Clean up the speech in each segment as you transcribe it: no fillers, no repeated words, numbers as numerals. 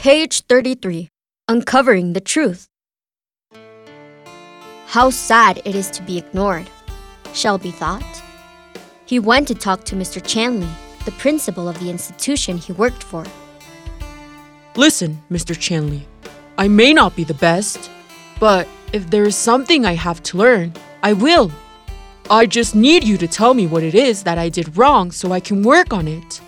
Page 33. Uncovering the Truth. How sad it is to be ignored, Shelby thought. He went to talk to Mr. Chanley, the principal of the institution he worked for. Listen, Mr. Chanley, I may not be the best, but if there is something I have to learn, I will. I just need you to tell me what it is that I did wrong so I can work on it.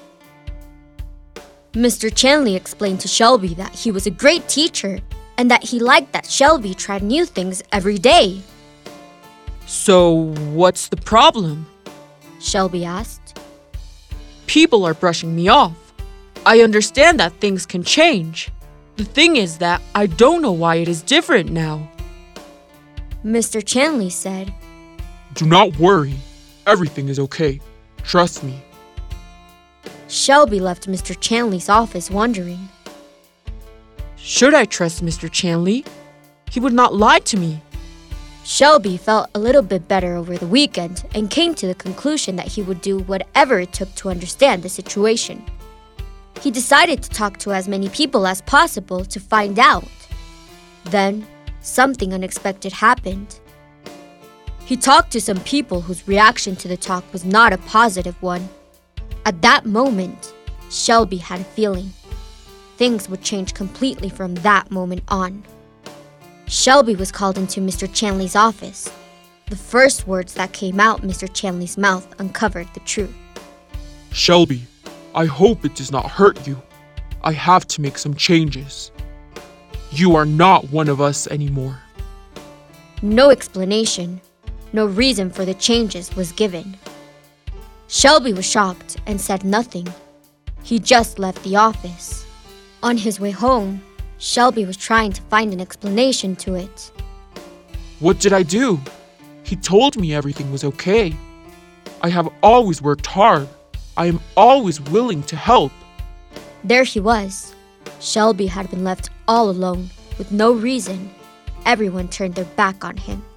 Mr. Chanley explained to Shelby that he was a great teacher and that he liked that Shelby tried new things every day. So, what's the problem? Shelby asked. People are brushing me off. I understand that things can change. The thing is that I don't know why it is different now. Mr. Chanley said, Do not worry. Everything is okay. Trust me. Shelby left Mr. Chanley's office wondering. Should I trust Mr. Chanley? He would not lie to me. Shelby felt a little bit better over the weekend and came to the conclusion that he would do whatever it took to understand the situation. He decided to talk to as many people as possible to find out. Then, something unexpected happened. He talked to some people whose reaction to the talk was not a positive one. At that moment, Shelby had a feeling. Things would change completely from that moment on. Shelby was called into Mr. Chanley's office. The first words that came out Mr. Chanley's mouth uncovered the truth. Shelby, I hope it does not hurt you. I have to make some changes. You are not one of us anymore. No explanation, no reason for the changes was given. Shelby was shocked and said nothing. He just left the office. On his way home, Shelby was trying to find an explanation to it. What did I do? He told me everything was okay. I have always worked hard. I am always willing to help. There he was. Shelby had been left all alone, with no reason. Everyone turned their back on him.